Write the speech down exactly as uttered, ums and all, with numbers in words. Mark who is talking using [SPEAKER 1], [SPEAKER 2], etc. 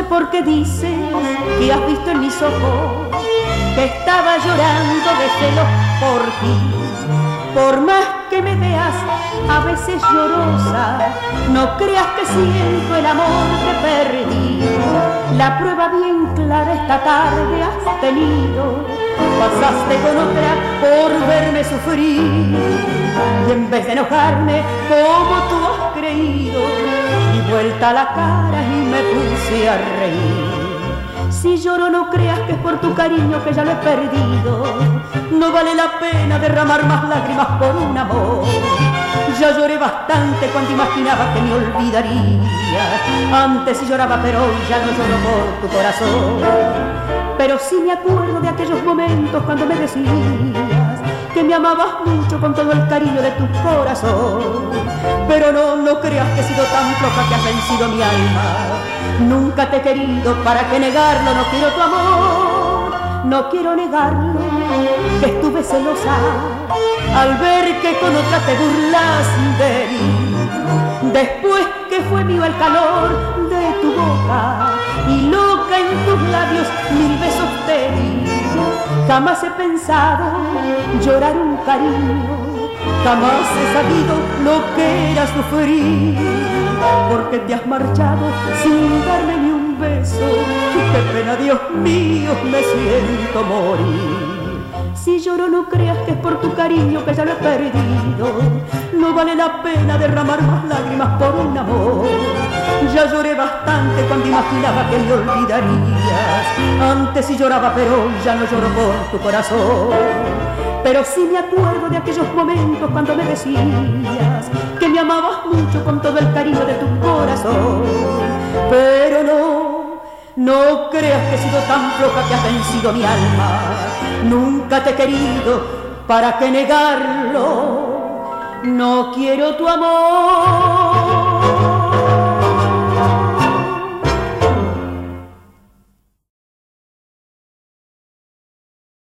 [SPEAKER 1] por qué dices que has visto en mis ojos que estaba llorando de celos por ti. Por más que me veas a veces llorosa, no creas que siento el amor que perdí. La prueba bien clara esta tarde has tenido. Pasaste con otra por verme sufrir, y en vez de enojarme como tú has creído, di vuelta la cara y me puse a reír. Si lloro no creas que es por tu cariño que ya lo he perdido. No vale la pena derramar más lágrimas por un amor. Ya lloré bastante cuando imaginaba que me olvidarías. Antes sí lloraba pero hoy ya no lloro por tu corazón. Pero sí me acuerdo de aquellos momentos cuando me decías que me amabas mucho con todo el cariño de tu corazón. Pero no, no creas que he sido tan floja que has vencido mi alma. Nunca te he querido, ¿para qué negarlo? No quiero tu amor, no quiero negarlo, que estuve celosa al ver que con otra te burlas de mí. Después que fue mío el calor de tu boca y loca en tus labios mil besos te di. Jamás he pensado llorar un cariño, jamás he sabido lo que era sufrir, porque te has marchado sin darme ni un beso. Qué pena, Dios mío, me siento morir. Si lloro no creas que es por tu cariño que ya lo he perdido. No vale la pena derramar más lágrimas por un amor. Ya lloré bastante cuando imaginaba que me olvidarías. Antes sí lloraba pero hoy ya no lloro por tu corazón. Pero sí me acuerdo de aquellos momentos cuando me decías que me amabas mucho con todo el cariño de tu corazón. Pero no, no creas que he sido tan floja que has vencido mi alma. Nunca te he querido, ¿para qué negarlo? No quiero tu amor.